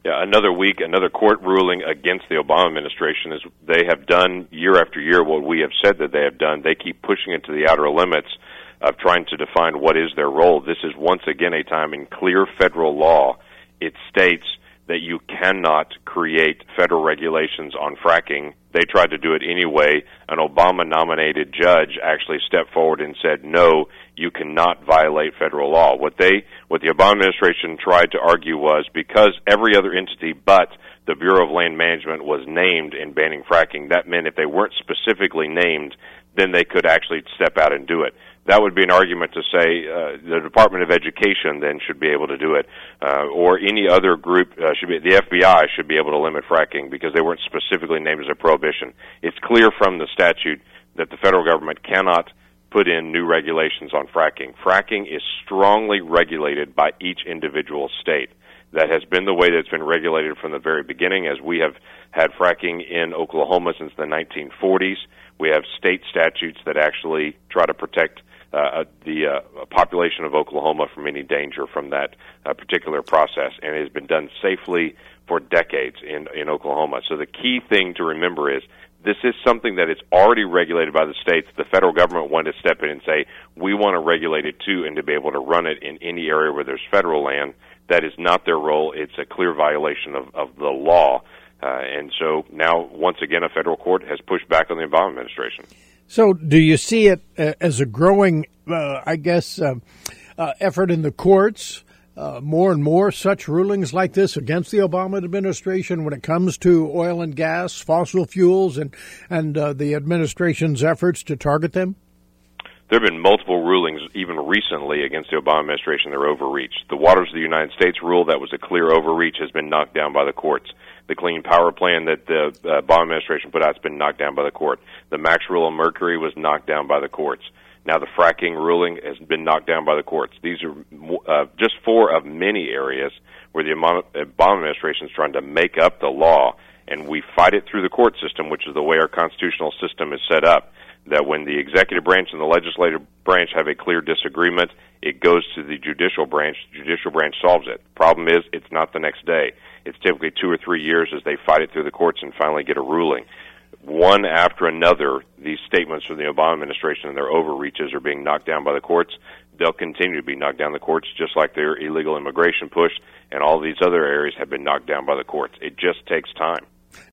Yeah, another week, another court ruling against the Obama administration. Is they have done year after year what we have said that they have done. They keep pushing it to the outer limits of trying to define what is their role. This is once again a time in clear federal law. It states that you cannot create federal regulations on fracking. They tried to do it anyway. An Obama-nominated judge actually stepped forward and said, no, you cannot violate federal law. What the Obama administration tried to argue was because every other entity but the Bureau of Land Management was named in banning fracking, that meant if they weren't specifically named, then they could actually step out and do it. That would be an argument to say the Department of Education then should be able to do it, or any other group the FBI should be able to limit fracking because they weren't specifically named as a prohibition. It's clear from the statute that the federal government cannot put in new regulations on fracking. Fracking is strongly regulated by each individual state. That has been the way that it's been regulated from the very beginning, as we have had fracking in Oklahoma since the 1940s. We have state statutes that actually try to protect the population of Oklahoma from any danger from that particular process, and it has been done safely for decades in Oklahoma. So the key thing to remember is this is something that is already regulated by the states. The federal government wanted to step in and say, we want to regulate it too and to be able to run it in any area where there's federal land. That is not their role. It's a clear violation of the law. And so now, once again, a federal court has pushed back on the Obama administration. So do you see it as a growing, effort in the courts, more and more such rulings like this against the Obama administration when it comes to oil and gas, fossil fuels, and the administration's efforts to target them? There have been multiple rulings, even recently, against the Obama administration that are overreach. The Waters of the United States rule, that was a clear overreach, has been knocked down by the courts. The Clean Power Plan that the Obama administration put out has been knocked down by the court. The Max rule on mercury was knocked down by the courts. Now the fracking ruling has been knocked down by the courts. These are just four of many areas where the Obama administration is trying to make up the law, and we fight it through the court system, which is the way our constitutional system is set up. That when the executive branch and the legislative branch have a clear disagreement, it goes to the judicial branch. The judicial branch solves it. Problem is, it's not the next day. It's typically 2 or 3 years as they fight it through the courts and finally get a ruling. One after another, these statements from the Obama administration and their overreaches are being knocked down by the courts. They'll continue to be knocked down the courts, just like their illegal immigration push and all these other areas have been knocked down by the courts. It just takes time.